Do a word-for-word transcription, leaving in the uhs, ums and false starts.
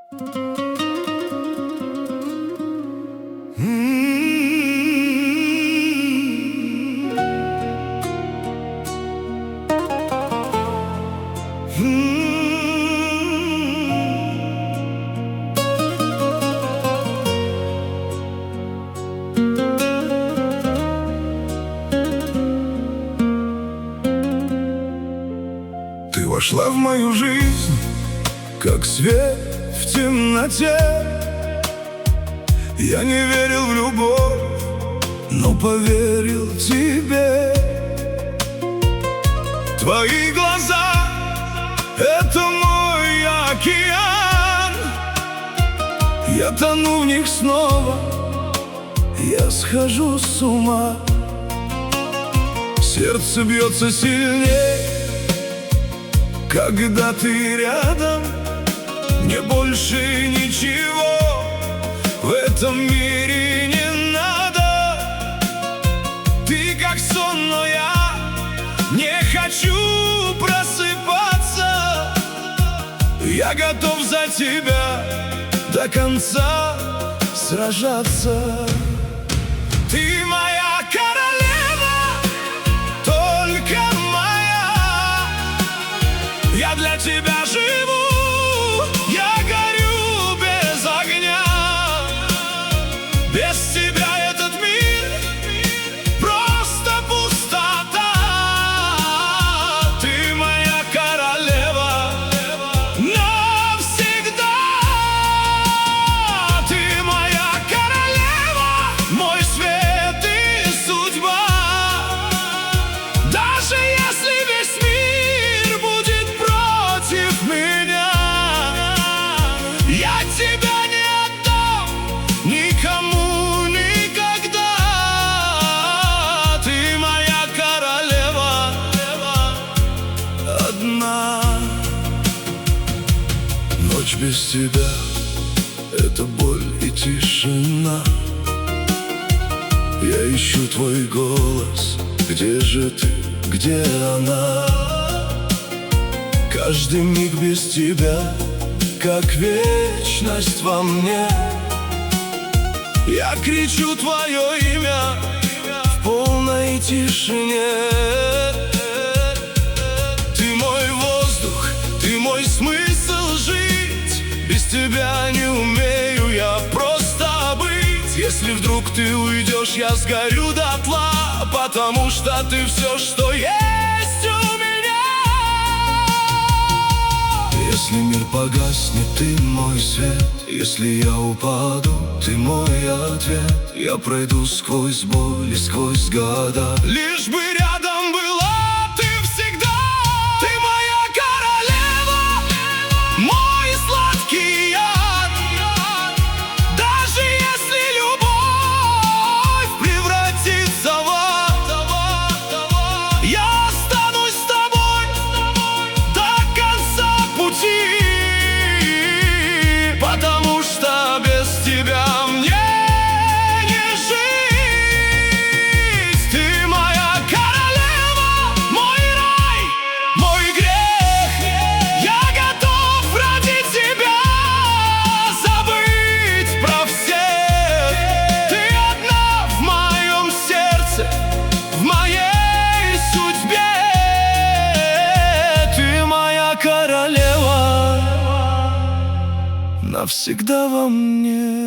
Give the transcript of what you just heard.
Ты вошла в мою жизнь, как свет в темноте. Я не верил в любовь, но поверил тебе. Твои глаза — это мой океан. Я тону в них снова, я схожу с ума. Сердце бьется сильнее, когда ты рядом. Мне больше ничего в этом мире не надо. Ты как сон, но я не хочу просыпаться. Я готов за тебя до конца сражаться. Ты моя королева, только моя. Я для тебя живу, я горю без огня. Без тебя этот мир просто пустота. Ты моя королева навсегда. Ты моя королева, мой свет и судьба. Даже если весь мир будет против меня, я тебя не отдам никому никогда. Ты моя королева одна. Ночь без тебя — это боль и тишина. Я ищу твой голос, где же ты, где она? Каждый миг без тебя, как вечность во мне. Я кричу твое имя в полной тишине. Ты мой воздух, ты мой смысл жить. Без тебя не умею я просто быть. Если вдруг ты уйдешь, я сгорю дотла, потому что ты все, что есть у меня. Если мир погаснет, ты мой свет. Если я упаду, ты мой ответ. Я пройду сквозь боль и сквозь года, лишь бы рядом была ты всегда. Ты моя королева, мой сладкий яд. Даже если любовь превратится в ад, я останусь с тобой до конца пути, потому что без тебя мне не жить. Ты моя королева, мой рай, мой грех. Я готов ради тебя забыть про всех. Ты одна в моем сердце, в моей судьбе. Ты моя королева навсегда во мне.